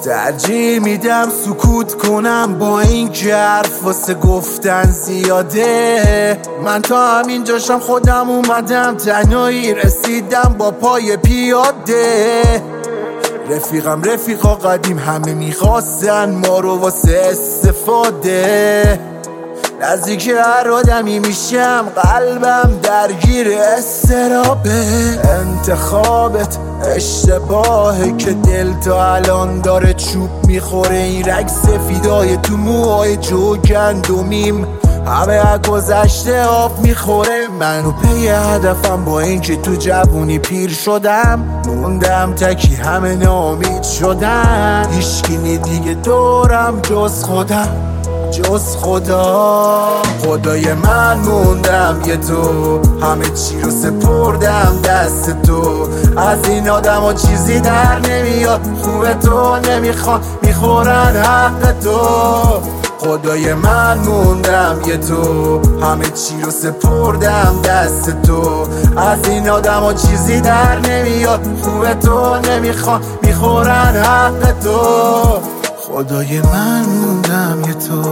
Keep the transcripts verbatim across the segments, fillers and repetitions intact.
ترجیح میدم سکوت کنم با این که حرف واسه گفتن زیاده. من تا همین جاشم خودم اومدم، تنهایی رسیدم با پای پیاده. رفیقم رفیقا قدیم همه میخواستن ما رو واسه استفاده. نزدیک هر آدمی میشم قلبم درگیر استرابه. انتخابت اشتباهه که دل تا الان داره چوب میخوره. این رگ سفیدای تو موهای جوگندمیم همه از گذشته آب میخوره. منو پی هدفم با اینکه تو جوونی پیر شدم، موندم تکی همه ناامید شدن. هیچکی نی دیگه دورم جز خودم جز خدا. خدای من موندم یه تو، همه چی رو سپردم دست تو. از این آدم ها چیزی در نمیاد، خوبه تو نمیخوان میخورن حق تو. خدای من موندم یه تو، همه چی رو سپردم دست تو. از این آدم ها چیزی در نمیاد، خوبه تو نمیخوان میخورن حق تو. خدای من موندم یه تو.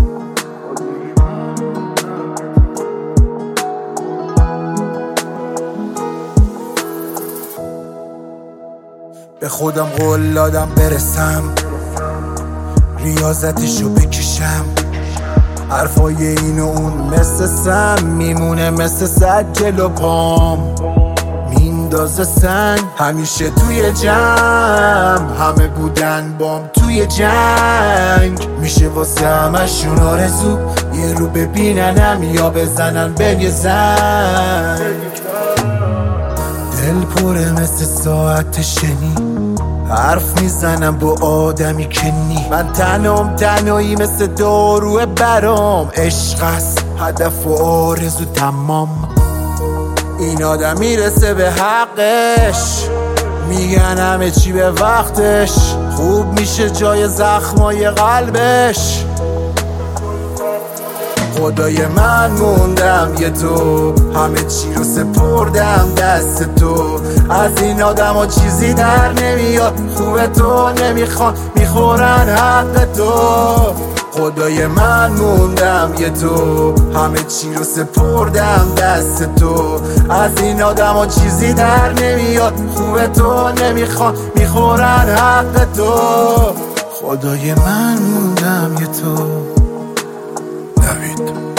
به خودم قول دادم برسم، ریاضتشو بکشم. حرفای این و اون مثل سم میمونه، مثل سد جلو پام میندازه سنگ. همیشه توی جمع همه بودن بام توی جنگ. میشه واسه همشون آرزو یه رو ببیننم یا بزنن به یه زنگ. دل پره مثل ساعت شنی، حرف میزنم با آدمی که نی. من تنم تنهایی مثل داروه برام. عشق است هدف و آرزو تمام. این آدم میرسه به حقش، میگن همه چی به وقتش. خوب میشه جای زخمای قلبش. خدای من موندم یه تو، همه چی رو سپردم دست تو. از این آدم ها چیزی در نمیاد، خوبه تو نمیخوان میخورن حق تو. خدای من موندم یه تو، همه چی رو سپردم دست تو. از این آدم ها چیزی در نمیاد، خوبه تو نمیخوان میخورن حق تو. خدای من موندم یه تو. نوید